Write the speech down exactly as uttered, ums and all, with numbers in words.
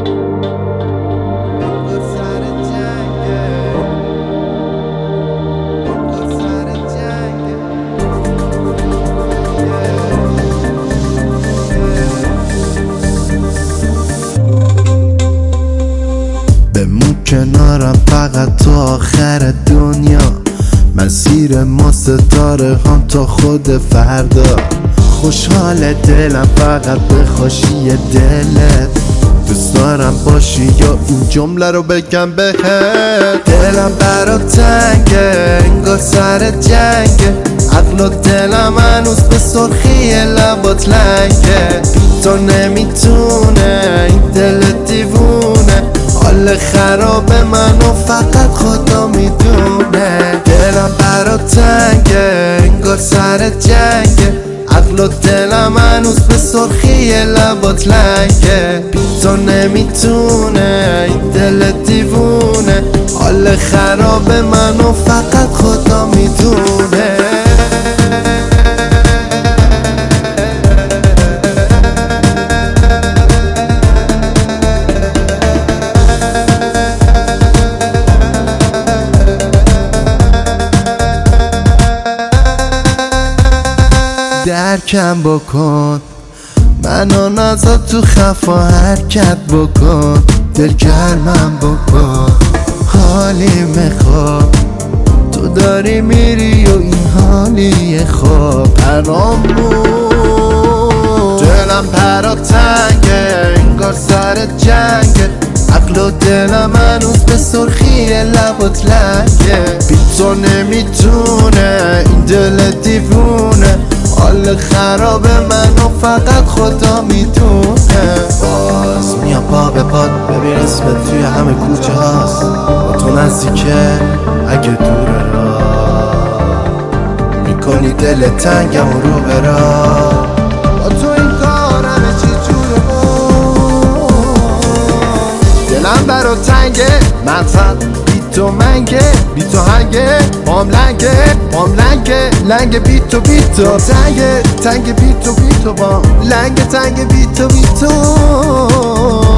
بمون کنارم فقط تو آخر دنیا، مسیر ما ستاره هم تا خود فردا. خوشحال دلم فقط به خوشی دلت، دوست دارم باشی یا این جمله رو بگم بهت. دلم برا تنگه انگار سر جنگه، عقل و دلم هنوز به سرخی لبات لنگه. تو نمیتونه این دل دیوونه، حال خراب منو فقط خدا میدونه. دلم برا تنگه انگار سر جنگه، عقل و دلم هنوز به سرخی لبات لنگه. بی تو نمیتونه این دل دیوونه، حال خراب منو فقط خدا میدونه. درکم بکن منو نزا تو خفا حرکت بکن، دل گرمم بکن حالی میخواب. تو داری میری و این حالی خواب پرام بود. دلم پرا تنگه انگار سر جنگه، عقل و دلم هنوز به سرخی لبات لنگه. بی تو نمیتونه این دل دیوونه، حال خراب منو فقط خدا میدونه. باز میام پا به پاد ببین اسمت توی همه کوچه هاست، با تو نزدیکه اگه دوره را میکنی دل تنگم و رو برا. با تو این کار همه چی جوره بود. دلم برا تنگه منفت بی تو منگه، بی تو هنگه بام لنگه بام لنگه لنگه بی تو بی تو تنگه تنگه بی تو بی تو بام لنگه تنگه بی تو بی تو.